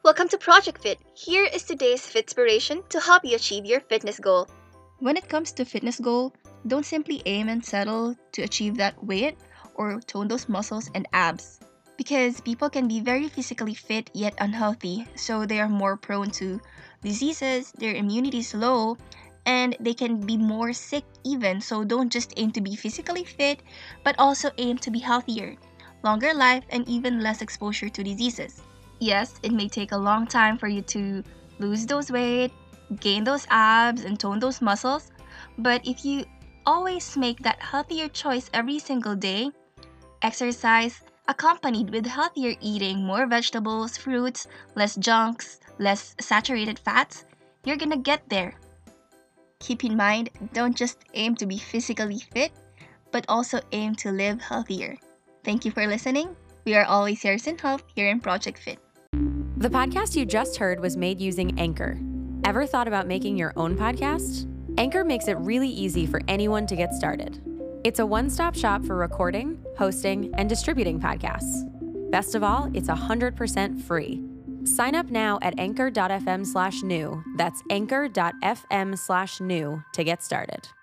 Welcome to Project Fit. Here is today's Fitspiration to help you achieve your fitness goal. When it comes to fitness goal, don't simply aim and settle to achieve that weight or tone those muscles and abs. Because people can be very physically fit yet unhealthy, so they are more prone to diseases, their immunity is low, and they can be more sick even. So don't just aim to be physically fit, but also aim to be healthier, longer life, and even less exposure to diseases. Yes, it may take a long time for you to lose those weight, gain those abs, and tone those muscles, but if you always make that healthier choice every single day, exercise accompanied with healthier eating, more vegetables, fruits, less junks, less saturated fats, you're gonna get there. Keep in mind, don't just aim to be physically fit, but also aim to live healthier. Thank you for listening. We are always here in help here in Project Fit. The podcast you just heard was made using Anchor. Ever thought about making your own podcast? Anchor makes it really easy for anyone to get started. It's a one-stop shop for recording, hosting, and distributing podcasts. Best of all, it's 100% free. Sign up now at anchor.fm/new. That's anchor.fm/new to get started.